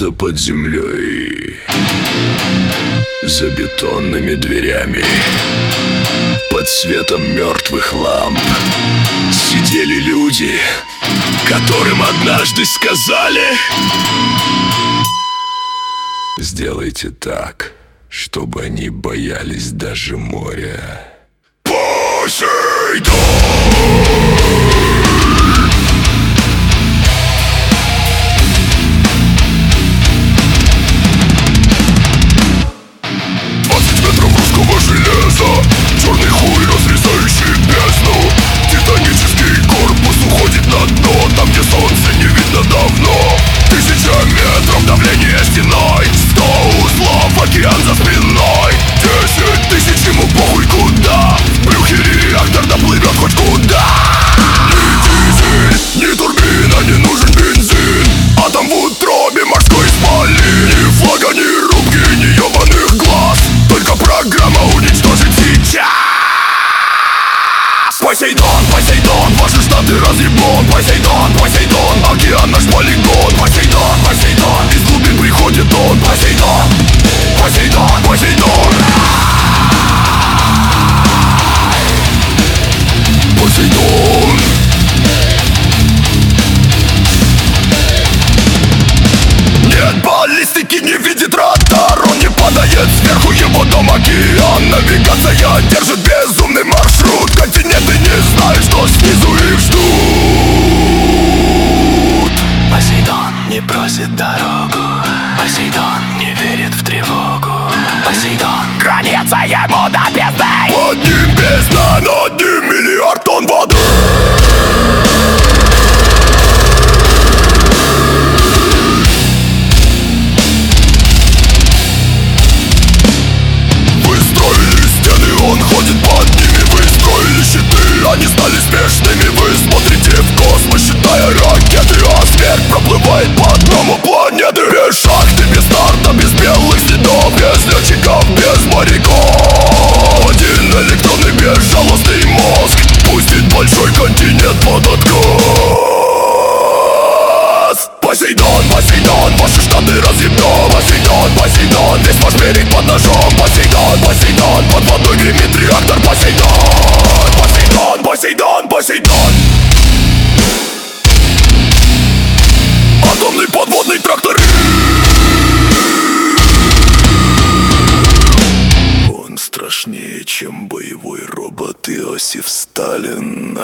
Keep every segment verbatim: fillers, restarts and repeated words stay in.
Где-то под землей, за бетонными дверями, под светом мертвых ламп сидели люди, которым однажды сказали: сделайте так, чтобы они боялись даже моря. Посейдон! Железо, черный хуй, разрезающий бездну. Титанический корпус уходит на дно, там, где солнце не видно давно. Тысяча метров давление стеной, сто узлов, океан за спиной. Десять тысяч, ему похуй куда, в брюхе реактор доплывет хоть куда. Ни дизель, ни турбина, не нужен бензин, атом в утробе морской исполин. Ни флага, ни рубки, ни ебаных глаз, только программа уничтожит сейчас. Посейдон, Посейдон, ваши штаты разъебон. Посейдон, Посейдон, океан наш полигон. Посейдон, Посейдон, из глубин приходит он. Посейдон, Посейдон, Посейдон, Посейдон. Нет баллистики, не видит радар, он не падает сверху, его дом океан. Навигация держит безумный маршрут, континенты не знают, что снизу их ждут. Посейдон не просит дорогу, Посейдон не верит в тревогу. Посейдон граница ему до бездны. Под ним бездна, над ним миллиард тонн воды. Он ходит под ними, вы строили щиты, они стали смешными. Вы смотрите в космос, считая ракеты, а смерть проплывает по дному планеты. Без шахты, без старта, без белых следов, без летчиков, без моряков. Один электронный безжалостный мозг пустит большой континент под откос. Посейдон, Посейдон, ваши штаты разъебем. Посейдон, Посейдон, весь ваш берег под ножом. Посейдон, Посейдон, под водой гремит реактор. Посейдон, Посейдон, Посейдон, Посейдон. Атомный подводный трактор. Он страшнее, чем боевой робот Иосиф Сталин.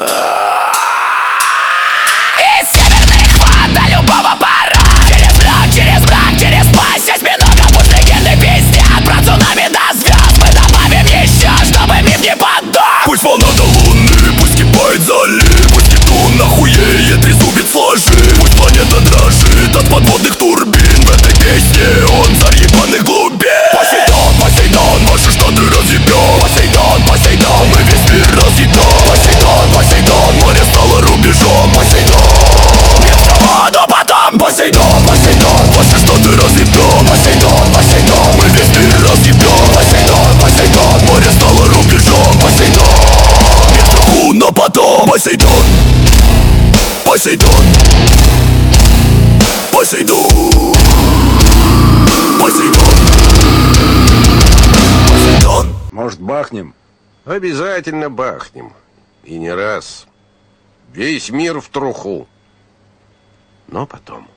Из северных вод до любого пора, через мрак, через мрак, через пасть осьминога. Пусть легенды пиздят про цунами до звезд. Мы добавим еще, чтобы миф не подох. Пусть волна до луны, пусть кипает залив, пусть Нептун охуеет, трезубит сложи. Пусть планета дрожит от подводных турбин. В этой песне он царь ебаных глубин. Посейдон, Посейдон, ваши штаты разъебем. Посейдон, Посейдон, мы весь мир разъебем. Посейдон, Посейдон, море стало рубежом. Посейдон, воду потом. Посейдон, Посейдон, ваши штаты разъебем. Посейдон, Посейдон, мы весь мир разъебем. Посейдон, Посейдон, море стало рубежом. Посейдон, нет страху, но потом. Посейдон, Посейдон, Посейдон, Посейдон, Посейдон. Может, бахнем? Обязательно бахнем. И не раз. Весь мир в труху. Но потом.